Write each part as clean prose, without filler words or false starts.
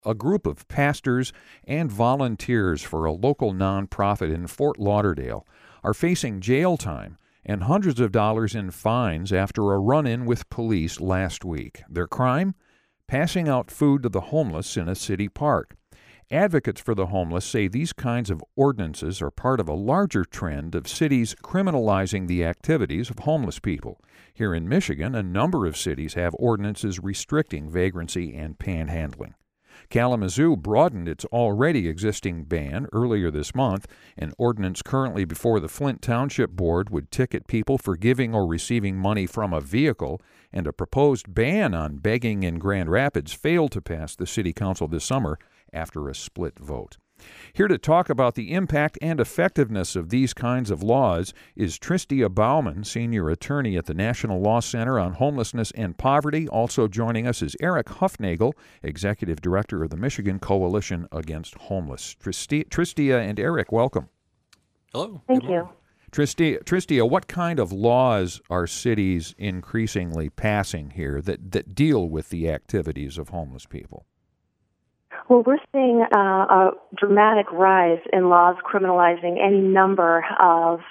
A group of pastors and volunteers for a local nonprofit in Fort Lauderdale are facing jail time and hundreds of dollars in fines after a run-in with police last week. Their crime? Passing out food to the homeless in a city park. Advocates for the homeless say these kinds of ordinances are part of a larger trend of cities criminalizing the activities of homeless people. Here in Michigan, a number of cities have ordinances restricting vagrancy and panhandling. Kalamazoo broadened its already existing ban earlier this month. An ordinance currently before the Flint Township Board would ticket people for giving or receiving money from a vehicle, and a proposed ban on begging in Grand Rapids failed to pass the City Council this summer after a split vote. Here to talk about the impact and effectiveness of these kinds of laws is Tristia Bauman, senior attorney at the National Law Center on Homelessness and Poverty. Also joining us is Eric Hufnagel, executive director of the Michigan Coalition Against Homeless. Tristia and Eric, welcome. Hello. Thank you. Tristia, what kind of laws are cities increasingly passing here that deal with the activities of homeless people? Well, we're seeing a dramatic rise in laws criminalizing any number of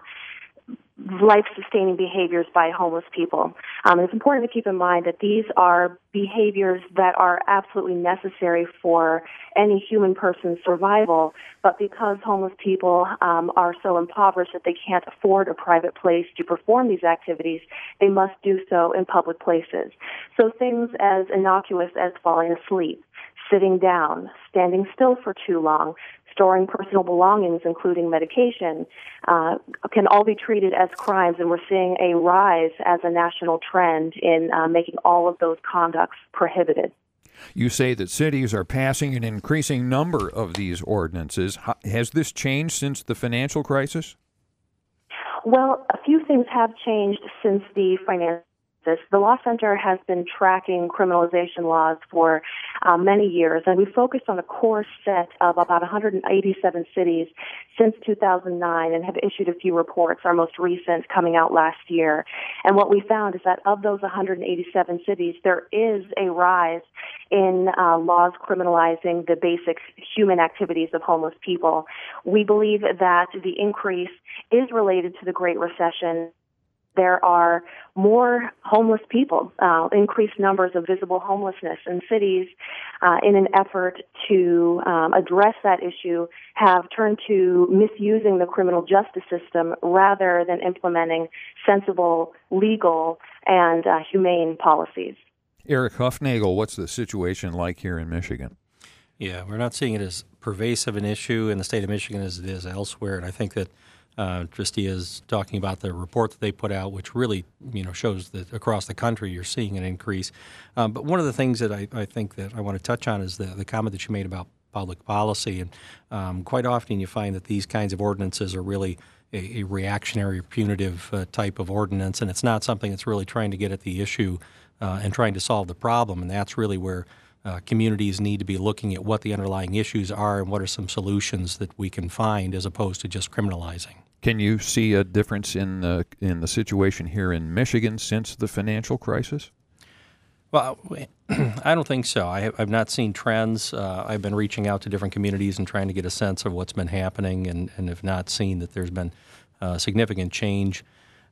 life-sustaining behaviors by homeless people. It's important to keep in mind that these are behaviors that are absolutely necessary for any human person's survival, but because homeless people are so impoverished that they can't afford a private place to perform these activities, they must do so in public places. So things as innocuous as falling asleep, sitting down, standing still for too long, storing personal belongings, including medication, can all be treated as crimes, and we're seeing a rise as a national trend in making all of those conducts prohibited. You say that cities are passing an increasing number of these ordinances. Has this changed since the financial crisis? Well, a few things have changed since the financial crisis. The Law Center has been tracking criminalization laws for many years, and we focused on a core set of about 187 cities since 2009 and have issued a few reports, our most recent coming out last year. And what we found is that of those 187 cities, there is a rise in laws criminalizing the basic human activities of homeless people. We believe that the increase is related to the Great Recession. There are more homeless people, increased numbers of visible homelessness in cities in an effort to address that issue, have turned to misusing the criminal justice system rather than implementing sensible, legal, and humane policies. Eric Hufnagel, what's the situation like here in Michigan? Yeah, we're not seeing it as pervasive an issue in the state of Michigan as it is elsewhere, and I think that Tristia is talking about the report that they put out, which really, shows that across the country you're seeing an increase. But one of the things that I think that I want to touch on is the comment that you made about public policy. And quite often you find that these kinds of ordinances are really a reactionary or punitive type of ordinance, and it's not something that's really trying to get at the issue and trying to solve the problem. And that's really where communities need to be looking at what the underlying issues are and what are some solutions that we can find as opposed to just criminalizing. Can you see a difference in the situation here in Michigan since the financial crisis? Well, I don't think so. I've not seen trends. I've been reaching out to different communities and trying to get a sense of what's been happening and have not seen that there's been significant change.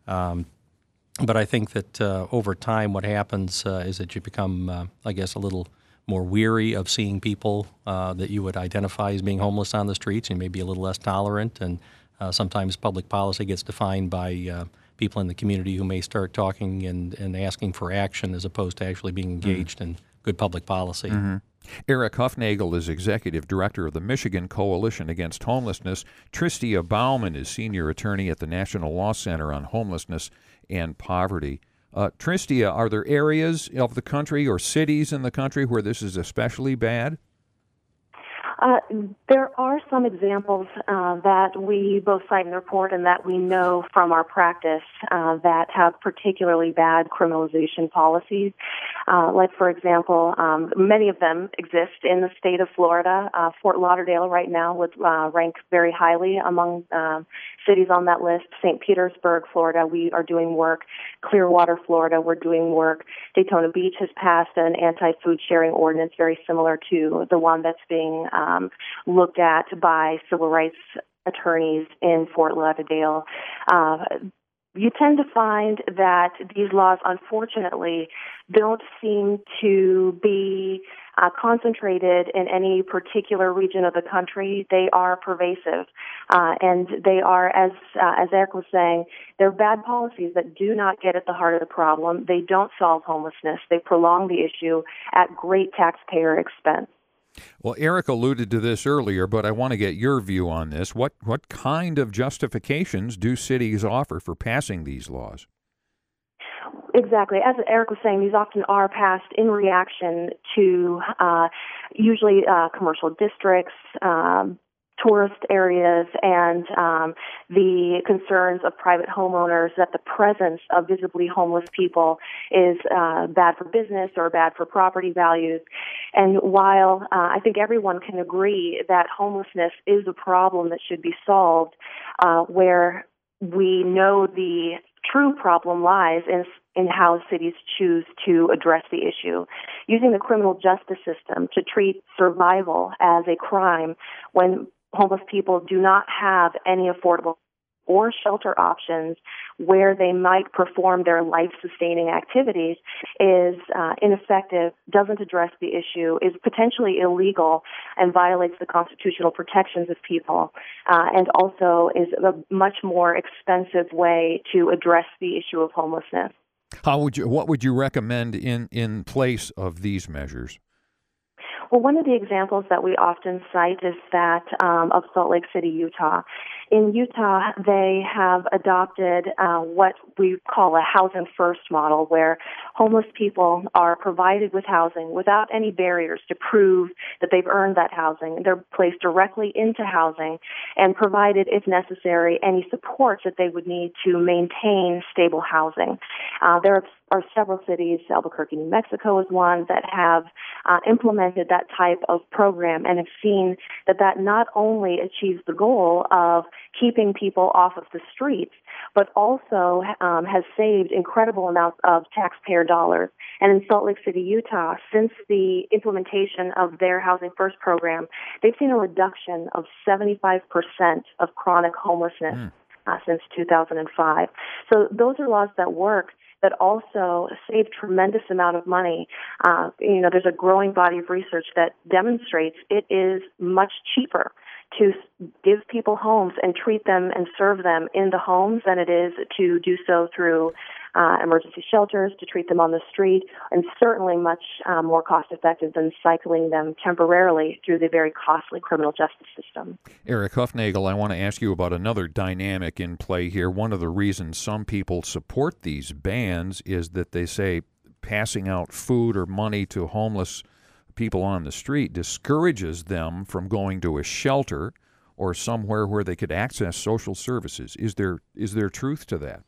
But I think that over time what happens is that you become, a little more weary of seeing people that you would identify as being homeless on the streets, and maybe a little less tolerant. And sometimes public policy gets defined by people in the community who may start talking and asking for action as opposed to actually being engaged in good public policy. Mm-hmm. Eric Hufnagel is executive director of the Michigan Coalition Against Homelessness. Tristia Bauman is senior attorney at the National Law Center on Homelessness and Poverty. Tristia, are there areas of the country or cities in the country where this is especially bad? Uh, there are some examples that we both cite in the report and that we know from our practice that have particularly bad criminalization policies. Like, for example, many of them exist in the state of Florida. Fort Lauderdale right now would rank very highly among cities on that list. St. Petersburg, Florida, we are doing work. Clearwater, Florida, we're doing work. Daytona Beach has passed an anti-food sharing ordinance very similar to the one that's being looked at by civil rights attorneys in Fort Lauderdale. You tend to find that these laws, unfortunately, don't seem to be concentrated in any particular region of the country. They are pervasive, and they are, as Eric was saying, they're bad policies that do not get at the heart of the problem. They don't solve homelessness. They prolong the issue at great taxpayer expense. Well, Eric alluded to this earlier, but I want to get your view on this. What kind of justifications do cities offer for passing these laws? Exactly. As Eric was saying, these often are passed in reaction to usually commercial districts, tourist areas, and the concerns of private homeowners that the presence of visibly homeless people is bad for business or bad for property values. And while I think everyone can agree that homelessness is a problem that should be solved, where we know the true problem lies in how cities choose to address the issue. Using the criminal justice system to treat survival as a crime when homeless people do not have any affordable or shelter options where they might perform their life-sustaining activities is ineffective, doesn't address the issue, is potentially illegal, and violates the constitutional protections of people, and also is a much more expensive way to address the issue of homelessness. What would you recommend in place of these measures? Well, one of the examples that we often cite is that of Salt Lake City, Utah. In Utah, they have adopted what we call a housing first model, where homeless people are provided with housing without any barriers to prove that they've earned that housing. They're placed directly into housing and provided, if necessary, any supports that they would need to maintain stable housing. There are several cities, Albuquerque, New Mexico is one, that have implemented that type of program and have seen that not only achieves the goal of keeping people off of the streets, but also has saved incredible amounts of taxpayer dollars. And in Salt Lake City, Utah, since the implementation of their Housing First program, they've seen a reduction of 75% of chronic homelessness since 2005. So those are laws that work, that also save tremendous amount of money. There's a growing body of research that demonstrates it is much cheaper to give people homes and treat them and serve them in the homes than it is to do so through emergency shelters, to treat them on the street, and certainly much more cost-effective than cycling them temporarily through the very costly criminal justice system. Eric Hufnagel, I want to ask you about another dynamic in play here. One of the reasons some people support these bans is that they say passing out food or money to homeless people on the street discourages them from going to a shelter or somewhere where they could access social services. Is there truth to that?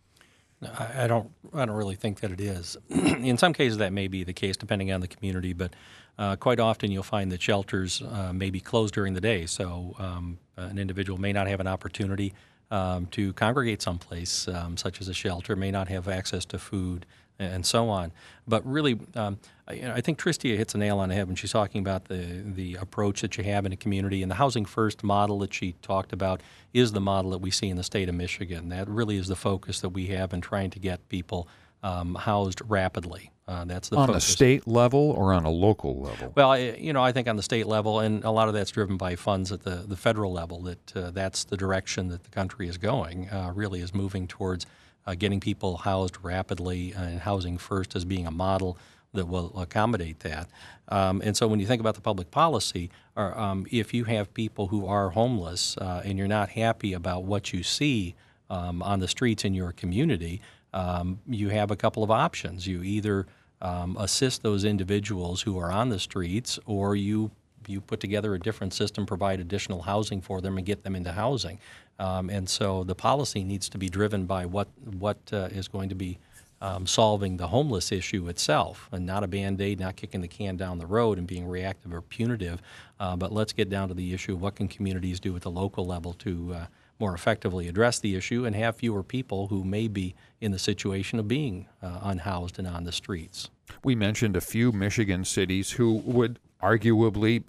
I don't really think that it is. In some cases, that may be the case, depending on the community. But quite often, you'll find that shelters may be closed during the day, so an individual may not have an opportunity to congregate someplace, such as a shelter, may not have access to food, and so on. But really, I think Tristia hits a nail on the head when she's talking about the approach that you have in a community. And the Housing First model that she talked about is the model that we see in the state of Michigan. That really is the focus that we have in trying to get people housed rapidly. That's the focus. On a state level or on a local level? Well, I think on the state level, and a lot of that's driven by funds at the federal level, that's the direction that the country is going, really is moving towards getting people housed rapidly, and Housing First as being a model that will accommodate that. And so when you think about the public policy, if you have people who are homeless and you're not happy about what you see on the streets in your community, you have a couple of options. You either assist those individuals who are on the streets, or you you put together a different system, provide additional housing for them, and get them into housing. And so the policy needs to be driven by what is going to be solving the homeless issue itself, and not a Band-Aid, not kicking the can down the road and being reactive or punitive. But let's get down to the issue of what can communities do at the local level to more effectively address the issue and have fewer people who may be in the situation of being unhoused and on the streets. We mentioned a few Michigan cities who would arguably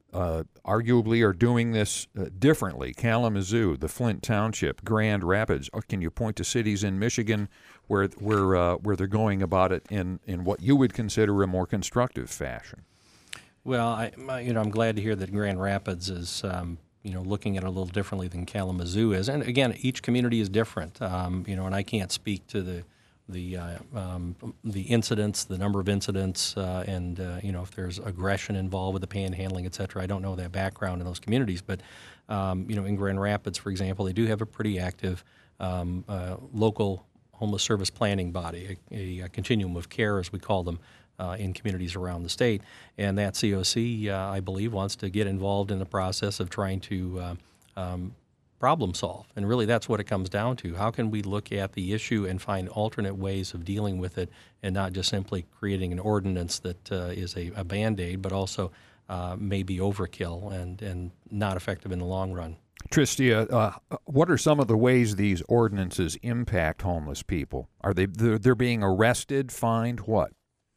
are doing this differently. Kalamazoo, the Flint Township, Grand Rapids. Can you point to cities in Michigan where they're going about it in what you would consider a more constructive fashion? Well, I'm glad to hear that Grand Rapids is looking at it a little differently than Kalamazoo is. And again, each community is different. And I can't speak to the incidents, the number of incidents, and if there's aggression involved with the panhandling, et cetera. I don't know that background in those communities, but in Grand Rapids, for example, they do have a pretty active local homeless service planning body, a continuum of care, as we call them, in communities around the state. And that COC, I believe, wants to get involved in the process of trying to problem solve. And really that's what it comes down to. How can we look at the issue and find alternate ways of dealing with it, and not just simply creating an ordinance that is a Band-Aid, but also may be overkill and not effective in the long run. Tristia, what are some of the ways these ordinances impact homeless people? Are they're being arrested, fined, what?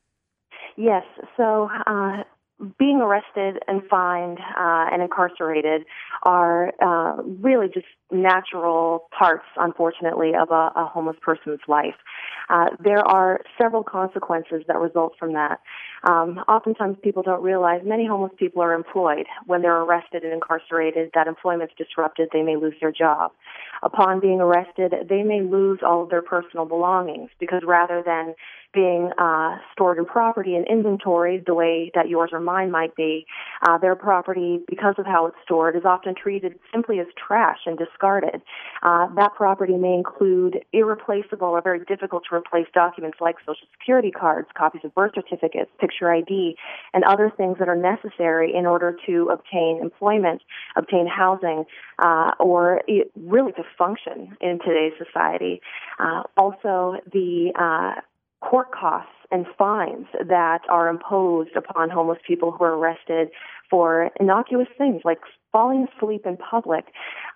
Yes. So being arrested and fined and incarcerated are really just natural parts, unfortunately, of a homeless person's life. There are several consequences that result from that. Oftentimes people don't realize many homeless people are employed. When they're arrested and incarcerated, that employment's disrupted. They may lose their job. Upon being arrested, they may lose all of their personal belongings, because rather than being stored in property and inventoried the way that yours or mine might be, their property, because of how it's stored, is often treated simply as trash and discarded. That property may include irreplaceable or very difficult to replace documents like Social Security cards, copies of birth certificates, picture ID, and other things that are necessary in order to obtain employment, obtain housing, or really to function in today's society. Also, the court costs and fines that are imposed upon homeless people who are arrested for innocuous things like falling asleep in public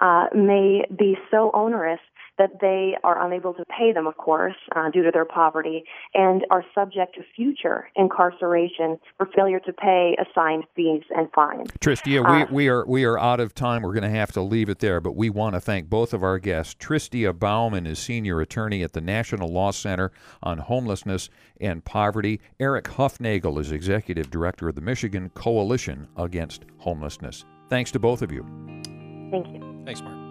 may be so onerous that they are unable to pay them, of course, due to their poverty, and are subject to future incarceration for failure to pay assigned fees and fines. Tristia, we are out of time. We're going to have to leave it there, but we want to thank both of our guests. Tristia Bauman is senior attorney at the National Law Center on Homelessness and Poverty. Eric Huffnagel is executive director of the Michigan Coalition Against Homelessness. Thanks to both of you. Thank you. Thanks, Mark.